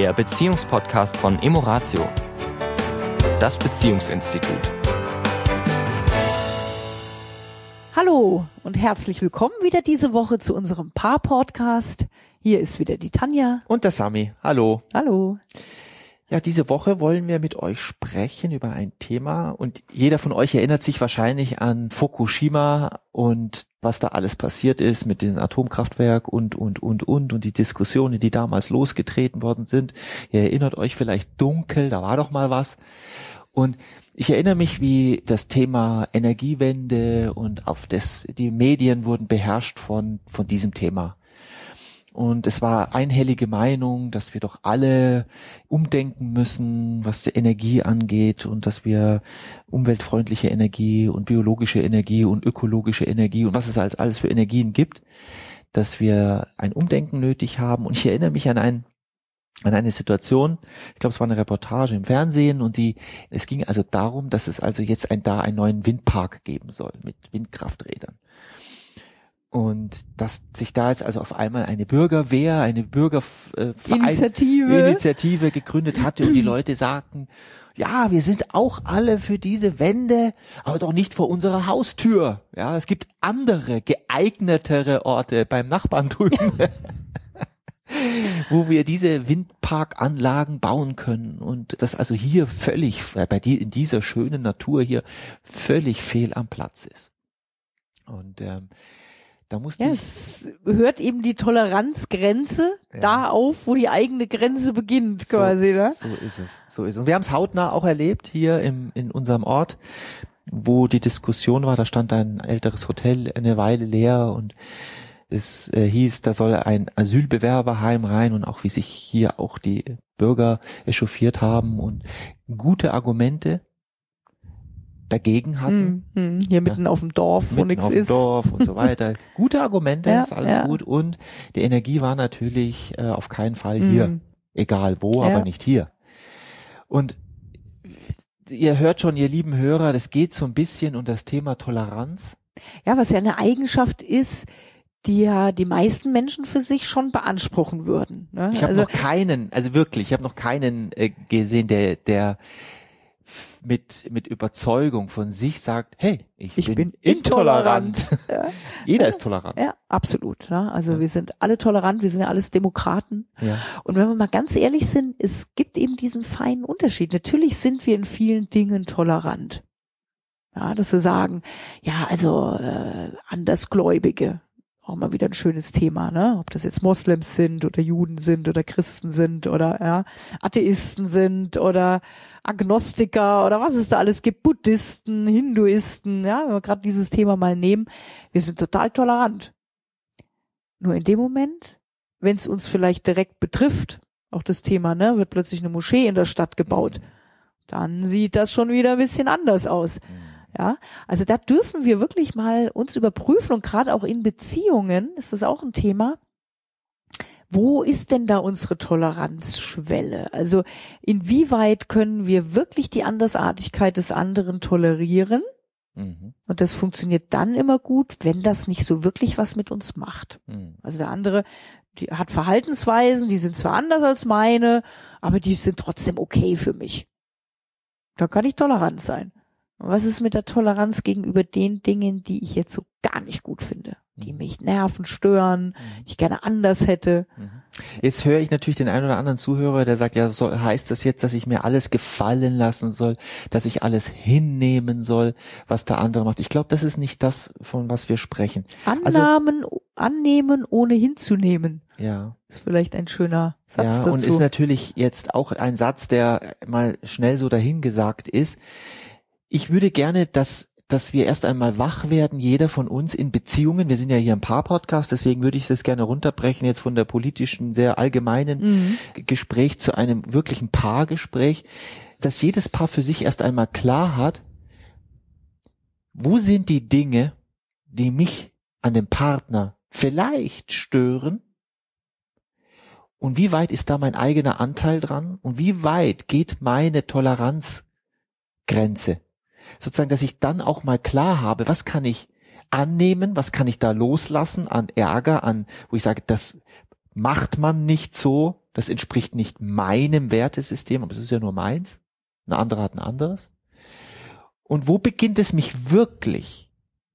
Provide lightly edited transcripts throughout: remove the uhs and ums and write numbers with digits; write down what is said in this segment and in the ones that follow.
der Beziehungspodcast von Emoratio, das Beziehungsinstitut. Hallo und herzlich willkommen wieder diese Woche zu unserem Paar-Podcast. Hier ist wieder die Tanja. Und der Sami. Hallo. Hallo. Ja, diese Woche wollen wir mit euch sprechen über ein Thema und jeder von euch erinnert sich wahrscheinlich an Fukushima und was da alles passiert ist mit dem Atomkraftwerk und die Diskussionen, die damals losgetreten worden sind. Ihr erinnert euch vielleicht dunkel, da war doch mal was. Und ich erinnere mich, wie das Thema Energiewende und die Medien wurden beherrscht von diesem Thema. Und es war einhellige Meinung, dass wir doch alle umdenken müssen, was die Energie angeht und dass wir umweltfreundliche Energie und biologische Energie und ökologische Energie und was es halt alles für Energien gibt, dass wir ein Umdenken nötig haben. Und ich erinnere mich an eine Situation, ich glaube, es war eine Reportage im Fernsehen und es ging also darum, dass es also jetzt einen neuen Windpark geben soll mit Windkrafträdern. Und dass sich da jetzt also auf einmal eine Bürgerwehr, eine Initiative gegründet hatte und die Leute sagten, ja, wir sind auch alle für diese Wende, aber doch nicht vor unserer Haustür. Ja, es gibt andere, geeignetere Orte beim Nachbarn drüben, wo wir diese Windparkanlagen bauen können und das also hier in dieser schönen Natur hier völlig fehl am Platz ist. Und es hört eben die Toleranzgrenze da auf, wo die eigene Grenze beginnt, quasi, ne? So ist es. Und wir haben es hautnah auch erlebt hier in unserem Ort, wo die Diskussion war, da stand ein älteres Hotel eine Weile leer und es hieß, da soll ein Asylbewerberheim rein und auch wie sich hier auch die Bürger echauffiert haben und gute Argumente dagegen hatten. Hier mitten auf dem Dorf, wo nichts ist. Dorf und so weiter. Gute Argumente, ist alles gut. Und die Energie war natürlich auf keinen Fall hier. Egal wo, aber nicht hier. Und ihr hört schon, ihr lieben Hörer, das geht so ein bisschen um das Thema Toleranz. Ja, was ja eine Eigenschaft ist, die ja die meisten Menschen für sich schon beanspruchen würden. Ne? Ich habe noch keinen gesehen, der mit Überzeugung von sich sagt, hey, ich bin intolerant. Ja. Jeder ist tolerant. Ja, absolut. Ne? Also wir sind alle tolerant, wir sind ja alles Demokraten. Ja. Und wenn wir mal ganz ehrlich sind, es gibt eben diesen feinen Unterschied. Natürlich sind wir in vielen Dingen tolerant. Ja, dass wir sagen, ja, also Andersgläubige, auch mal wieder ein schönes Thema, ne? Ob das jetzt Moslems sind oder Juden sind oder Christen sind oder Atheisten sind oder Agnostiker oder was es da alles gibt, Buddhisten, Hinduisten, ja, wenn wir gerade dieses Thema mal nehmen, wir sind total tolerant. Nur in dem Moment, wenn es uns vielleicht direkt betrifft, auch das Thema, ne, wird plötzlich eine Moschee in der Stadt gebaut, dann sieht das schon wieder ein bisschen anders aus. Ja, also da dürfen wir wirklich mal uns überprüfen und gerade auch in Beziehungen ist das auch ein Thema. Wo ist denn da unsere Toleranzschwelle? Also inwieweit können wir wirklich die Andersartigkeit des anderen tolerieren? Und das funktioniert dann immer gut, wenn das nicht so wirklich was mit uns macht. Also der andere, die hat Verhaltensweisen, die sind zwar anders als meine, aber die sind trotzdem okay für mich. Da kann ich tolerant sein. Und was ist mit der Toleranz gegenüber den Dingen, die ich jetzt so gar nicht gut finde? Die mich nerven, stören, die ich gerne anders hätte. Jetzt höre ich natürlich den einen oder anderen Zuhörer, der sagt, ja, heißt das jetzt, dass ich mir alles gefallen lassen soll, dass ich alles hinnehmen soll, was der andere macht. Ich glaube, das ist nicht das, von was wir sprechen. Annehmen, ohne hinzunehmen. Ja. Ist vielleicht ein schöner Satz dazu. Ja, und ist natürlich jetzt auch ein Satz, der mal schnell so dahingesagt ist. Ich würde gerne, dass wir erst einmal wach werden, jeder von uns in Beziehungen. Wir sind ja hier im Paar-Podcast, deswegen würde ich das gerne runterbrechen, jetzt von der politischen, sehr allgemeinen Gespräch zu einem wirklichen Paargespräch, dass jedes Paar für sich erst einmal klar hat, wo sind die Dinge, die mich an dem Partner vielleicht stören und wie weit ist da mein eigener Anteil dran und wie weit geht meine Toleranzgrenze? Sozusagen, dass ich dann auch mal klar habe, was kann ich annehmen, was kann ich da loslassen an Ärger, wo ich sage, das macht man nicht so, das entspricht nicht meinem Wertesystem, aber es ist ja nur meins. Ein anderer hat ein anderes. Und wo beginnt es mich wirklich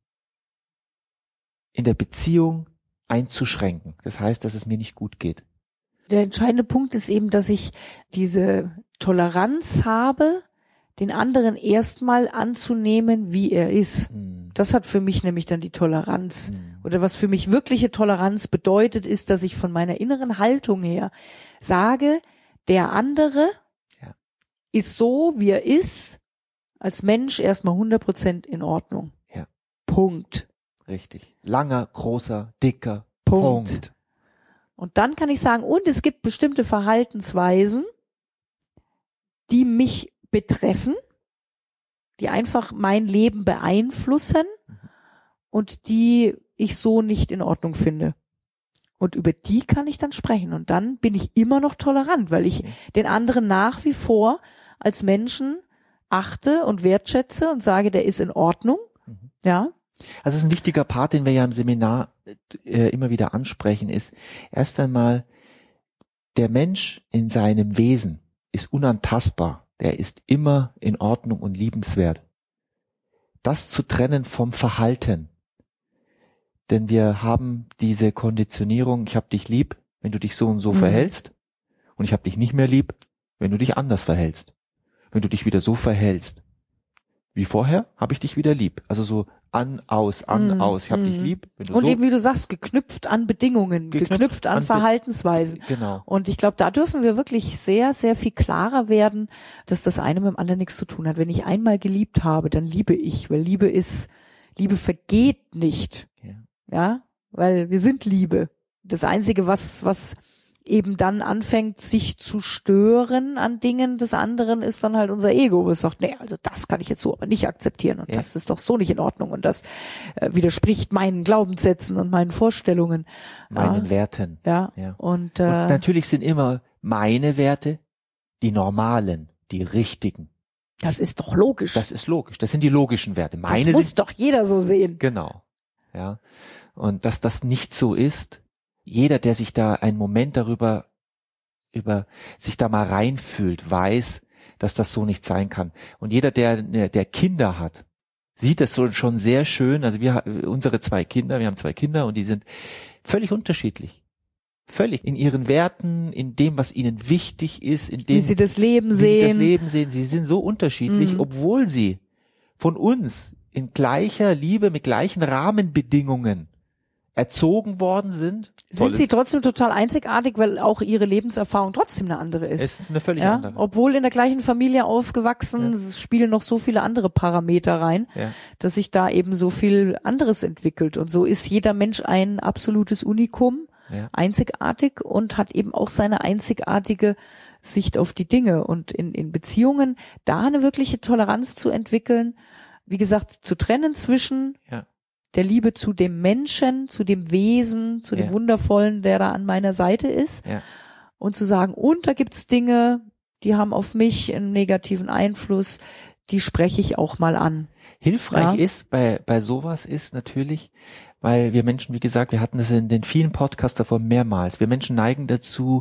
in der Beziehung einzuschränken? Das heißt, dass es mir nicht gut geht. Der entscheidende Punkt ist eben, dass ich diese Toleranz habe, den anderen erstmal anzunehmen, wie er ist. Das hat für mich nämlich dann die Toleranz. Oder was für mich wirkliche Toleranz bedeutet, ist, dass ich von meiner inneren Haltung her sage, der andere ist so, wie er ist, als Mensch erstmal 100% in Ordnung. Ja. Punkt. Richtig. Langer, großer, dicker. Punkt. Und dann kann ich sagen, und es gibt bestimmte Verhaltensweisen, die mich betreffen, die einfach mein Leben beeinflussen und die ich so nicht in Ordnung finde. Und über die kann ich dann sprechen. Und dann bin ich immer noch tolerant, weil ich den anderen nach wie vor als Menschen achte und wertschätze und sage, der ist in Ordnung. Ja. Also es ist ein wichtiger Part, den wir ja im Seminar immer wieder ansprechen, ist erst einmal, der Mensch in seinem Wesen ist unantastbar. Der ist immer in Ordnung und liebenswert. Das zu trennen vom Verhalten. Denn wir haben diese Konditionierung, ich habe dich lieb, wenn du dich so und so verhältst. Und ich habe dich nicht mehr lieb, wenn du dich anders verhältst. Wenn du dich wieder so verhältst wie vorher, habe ich dich wieder lieb. Also so an, aus. Ich habe dich lieb. Wenn du und so eben, wie du sagst, geknüpft an Bedingungen, geknüpft an Verhaltensweisen. Genau. Und ich glaube, da dürfen wir wirklich sehr, sehr viel klarer werden, dass das eine mit dem anderen nichts zu tun hat. Wenn ich einmal geliebt habe, dann liebe ich, weil Liebe vergeht nicht. Ja, weil wir sind Liebe. Das Einzige, was eben dann anfängt, sich zu stören an Dingen des anderen, ist dann halt unser Ego, wo es sagt, nee, also das kann ich jetzt so aber nicht akzeptieren und das ist doch so nicht in Ordnung und das widerspricht meinen Glaubenssätzen und meinen Vorstellungen. Meinen Werten. Ja. Und natürlich sind immer meine Werte die normalen, die richtigen. Das ist doch logisch. Das ist logisch. Das sind die logischen Werte. Meine das muss doch jeder so sehen. Genau. Ja. Und dass das nicht so ist, jeder, der sich da einen Moment darüber sich da mal reinfühlt, weiß, dass das so nicht sein kann. Und jeder, der Kinder hat, sieht das so schon sehr schön. Also wir haben zwei Kinder und die sind völlig unterschiedlich. Völlig in ihren Werten, in dem, was ihnen wichtig ist, in dem, wie sie das Leben sehen. Sie sind so unterschiedlich, obwohl sie von uns in gleicher Liebe, mit gleichen Rahmenbedingungen erzogen worden sind. Sind sie trotzdem total einzigartig, weil auch ihre Lebenserfahrung trotzdem eine andere ist. Es ist eine völlig andere. Obwohl in der gleichen Familie aufgewachsen, spielen noch so viele andere Parameter rein, dass sich da eben so viel anderes entwickelt. Und so ist jeder Mensch ein absolutes Unikum, einzigartig und hat eben auch seine einzigartige Sicht auf die Dinge. Und in Beziehungen da eine wirkliche Toleranz zu entwickeln, wie gesagt, zu trennen zwischen der Liebe zu dem Menschen, zu dem Wesen, zu dem Wundervollen, der da an meiner Seite ist. Und zu sagen, und da gibt's Dinge, die haben auf mich einen negativen Einfluss, die spreche ich auch mal an. Hilfreich ist bei sowas ist natürlich, weil wir Menschen, wie gesagt, wir hatten das in den vielen Podcasts davor mehrmals, wir Menschen neigen dazu,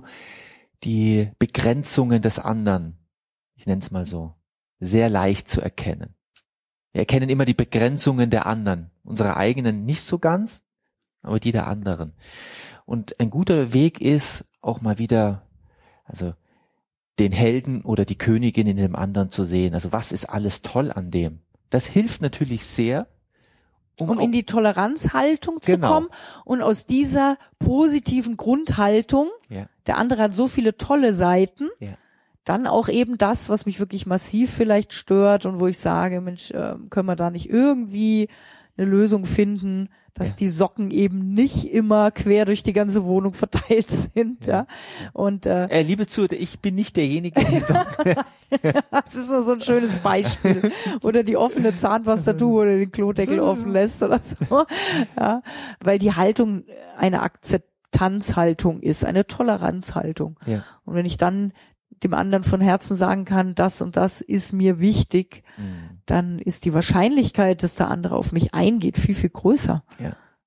die Begrenzungen des anderen, ich nenne es mal so, sehr leicht zu erkennen. Wir erkennen immer die Begrenzungen der anderen, unsere eigenen nicht so ganz, aber die der anderen. Und ein guter Weg ist auch mal wieder, also den Helden oder die Königin in dem anderen zu sehen. Also was ist alles toll an dem? Das hilft natürlich sehr, um in die Toleranzhaltung zu kommen und aus dieser positiven Grundhaltung, der andere hat so viele tolle Seiten, dann auch eben das, was mich wirklich massiv vielleicht stört und wo ich sage, Mensch, können wir da nicht irgendwie eine Lösung finden, dass die Socken eben nicht immer quer durch die ganze Wohnung verteilt sind, Und liebe Zuhörer, ich bin nicht derjenige, der die Socken. Das ist nur so ein schönes Beispiel. Oder die offene Zahnpastatube oder den Klodeckel offen lässt oder so. Ja, weil die Haltung eine Akzeptanzhaltung ist, eine Toleranzhaltung. Ja. Und wenn ich dann dem anderen von Herzen sagen kann, das und das ist mir wichtig, dann ist die Wahrscheinlichkeit, dass der andere auf mich eingeht, viel, viel größer. Ja.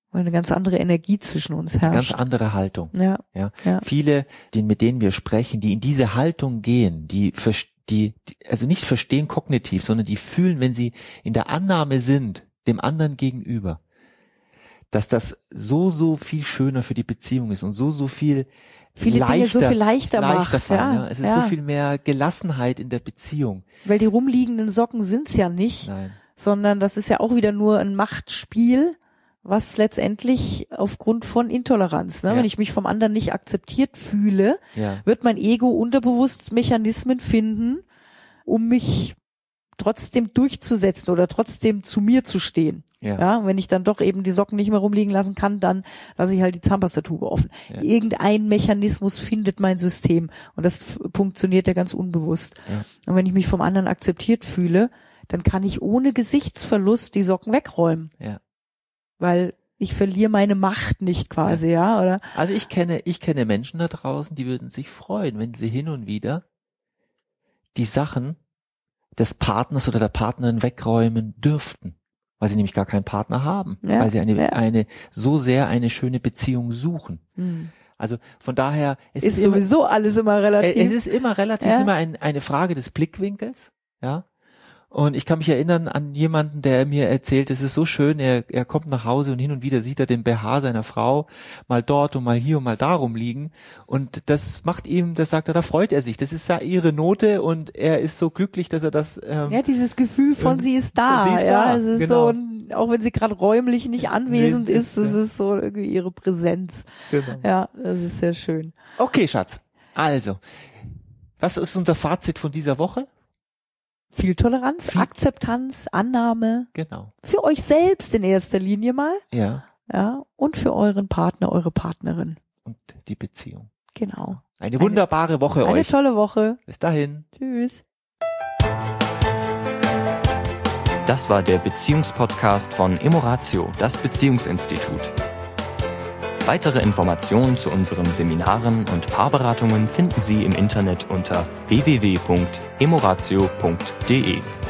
Weil eine ganz andere Energie zwischen uns herrscht. Ganz andere Haltung. Ja. Viele, mit denen wir sprechen, die in diese Haltung gehen, die also nicht verstehen kognitiv, sondern die fühlen, wenn sie in der Annahme sind, dem anderen gegenüber, dass das so viel schöner für die Beziehung ist und so viel viele Dinge so viel leichter macht. Fallen, ja. Es ist so viel mehr Gelassenheit in der Beziehung. Weil die rumliegenden Socken sind's ja nicht, Nein. sondern das ist ja auch wieder nur ein Machtspiel, was letztendlich aufgrund von Intoleranz, ne? Ja. Wenn ich mich vom anderen nicht akzeptiert fühle, wird mein Ego unterbewusst Mechanismen finden, um mich trotzdem durchzusetzen oder trotzdem zu mir zu stehen. Ja, und wenn ich dann doch eben die Socken nicht mehr rumliegen lassen kann, dann lasse ich halt die Zahnpastatube offen. Ja. Irgendein Mechanismus findet mein System und das funktioniert ja ganz unbewusst. Ja. Und wenn ich mich vom anderen akzeptiert fühle, dann kann ich ohne Gesichtsverlust die Socken wegräumen. Ja. Weil ich verliere meine Macht nicht quasi, ja, oder? Also ich kenne Menschen da draußen, die würden sich freuen, wenn sie hin und wieder die Sachen des Partners oder der Partnerin wegräumen dürften, weil sie nämlich gar keinen Partner haben, weil sie eine schöne Beziehung suchen. Also von daher ist sowieso alles immer relativ. Es ist immer relativ, es ist immer eine Frage des Blickwinkels, ja. Und ich kann mich erinnern an jemanden, der mir erzählt, es ist so schön, er kommt nach Hause und hin und wieder sieht er den BH seiner Frau mal dort und mal hier und mal da rumliegen. Und das macht ihm, das sagt er, da freut er sich. Das ist ja ihre Note und er ist so glücklich, dass er das... dieses Gefühl von sie ist da. Sie ist da, es ist genau. So, auch wenn sie gerade räumlich nicht anwesend ist, es ist so irgendwie ihre Präsenz. Genau. Ja, das ist sehr schön. Okay, Schatz. Also, was ist unser Fazit von dieser Woche? Viel Toleranz, Akzeptanz, Annahme. Genau. Für euch selbst in erster Linie mal. Ja. Ja. Und für euren Partner, eure Partnerin. Und die Beziehung. Genau. Eine wunderbare Woche euch. Eine tolle Woche. Bis dahin. Tschüss. Das war der Beziehungspodcast von Emoratio, das Beziehungsinstitut. Weitere Informationen zu unseren Seminaren und Paarberatungen finden Sie im Internet unter www.emoratio.de.